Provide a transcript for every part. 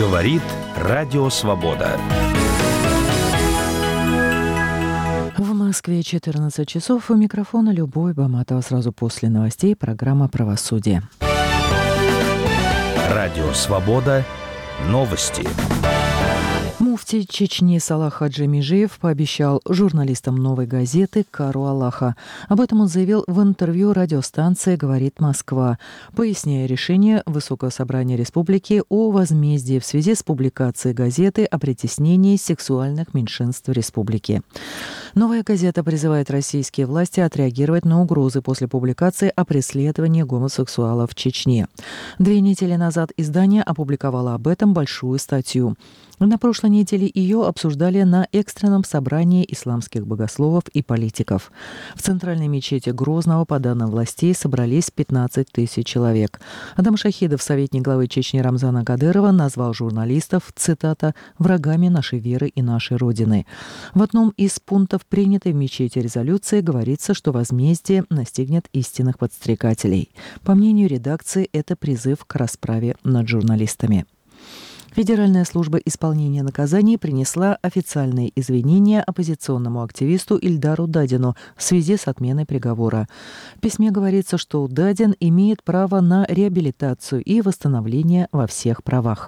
Говорит Радио Свобода. В Москве 14 часов. У микрофона Любовь Баматова. Сразу после новостей программа «Правосудие». Радио Свобода. Новости. Муфти Чечни Салах Хаджи Межиев пообещал журналистам «Новой газеты» кару Аллаха. Об этом он заявил в интервью радиостанции «Говорит Москва», поясняя решение Высокого собрания республики о возмездии в связи с публикацией газеты о притеснении сексуальных меньшинств республики. «Новая газета» призывает российские власти отреагировать на угрозы после публикации о преследовании гомосексуалов в Чечне. 2 недели назад издание опубликовало об этом большую статью. На прошлой неделе ее обсуждали на экстренном собрании исламских богословов и политиков. В центральной мечети Грозного, по данным властей, собрались 15 тысяч человек. Адам Шахидов, советник главы Чечни Рамзана Кадырова, назвал журналистов, цитата, «врагами нашей веры и нашей Родины». В одном из пунктов принятой в мечети резолюции говорится, что возмездие настигнет истинных подстрекателей. По мнению редакции, это призыв к расправе над журналистами. Федеральная служба исполнения наказаний принесла официальные извинения оппозиционному активисту Ильдару Дадину в связи с отменой приговора. В письме говорится, что Дадин имеет право на реабилитацию и восстановление во всех правах.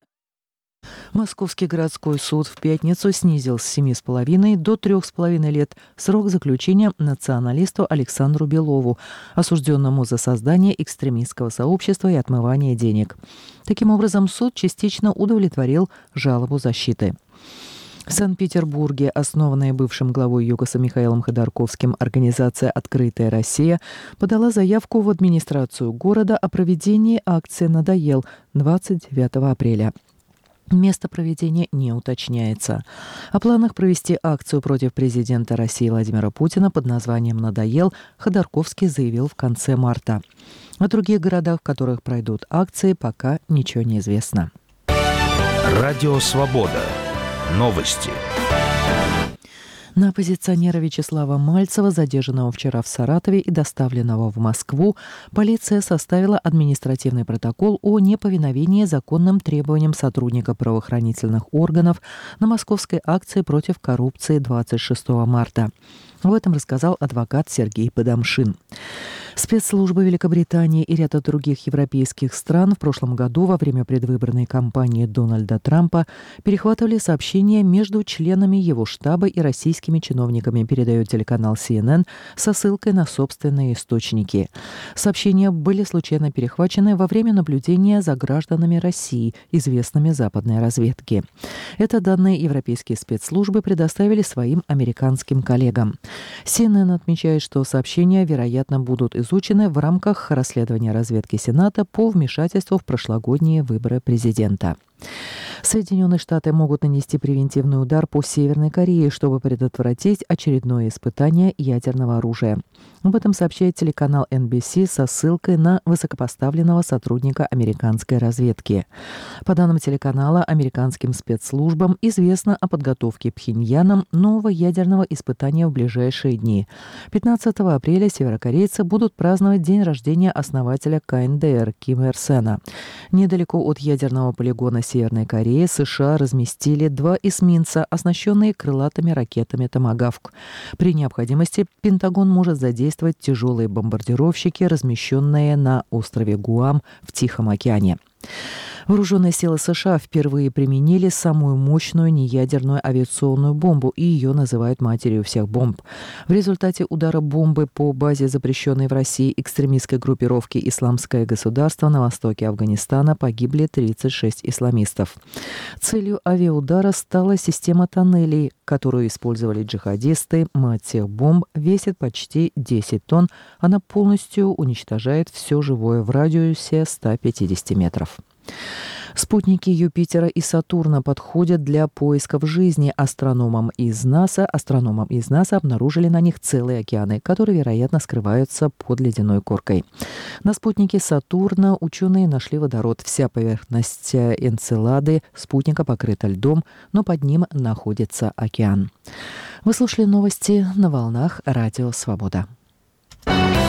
Московский городской суд в пятницу снизил с 7,5 до 3,5 лет срок заключения националисту Александру Белову, осужденному за создание экстремистского сообщества и отмывание денег. Таким образом, суд частично удовлетворил жалобу защиты. В Санкт-Петербурге, основанная бывшим главой ЮКОСа Михаилом Ходорковским организация «Открытая Россия», подала заявку в администрацию города о проведении акции «Надоел» 29 апреля. Место проведения не уточняется. О планах провести акцию против президента России Владимира Путина под названием «Надоел» Ходорковский заявил в конце марта. О других городах, в которых пройдут акции, пока ничего не известно. Радио Свобода. Новости. На оппозиционера Вячеслава Мальцева, задержанного вчера в Саратове и доставленного в Москву, полиция составила административный протокол о неповиновении законным требованиям сотрудника правоохранительных органов на московской акции против коррупции 26 марта. Об этом рассказал адвокат Сергей Подамшин. Спецслужбы Великобритании и ряда других европейских стран в прошлом году во время предвыборной кампании Дональда Трампа перехватывали сообщения между членами его штаба и российскими чиновниками, передает телеканал CNN со ссылкой на собственные источники. Сообщения были случайно перехвачены во время наблюдения за гражданами России, известными западной разведке. Это данные европейские спецслужбы предоставили своим американским коллегам. CNN отмечает, что сообщения, вероятно, будут изучены в рамках расследования разведки Сената по вмешательству в прошлогодние выборы президента. Соединенные Штаты могут нанести превентивный удар по Северной Корее, чтобы предотвратить очередное испытание ядерного оружия. Об этом сообщает телеканал NBC со ссылкой на высокопоставленного сотрудника американской разведки. По данным телеканала, американским спецслужбам известно о подготовке Пхеньяном нового ядерного испытания в ближайшие дни. 15 апреля северокорейцы будут праздновать день рождения основателя КНДР Кима Ир Сена. Недалеко от ядерного полигона Северной Кореи США разместили 2 эсминца, оснащенные крылатыми ракетами «Томагавк». При необходимости Пентагон может задействовать тяжелые бомбардировщики, размещенные на острове Гуам в Тихом океане. Вооруженные силы США впервые применили самую мощную неядерную авиационную бомбу, и ее называют матерью всех бомб. В результате удара бомбы по базе запрещенной в России экстремистской группировки «Исламское государство» на востоке Афганистана погибли 36 исламистов. Целью авиаудара стала система тоннелей, которую использовали джихадисты. Мать всех бомб весит почти 10 тонн. Она полностью уничтожает все живое в радиусе 150 метров. Спутники Юпитера и Сатурна подходят для поисков жизни. Астрономам из НАСА обнаружили на них целые океаны, которые, вероятно, скрываются под ледяной коркой. На спутнике Сатурна ученые нашли водород. Вся поверхность Энцелады спутника покрыта льдом, но под ним находится океан. Вы слушали новости на волнах Радио Свобода.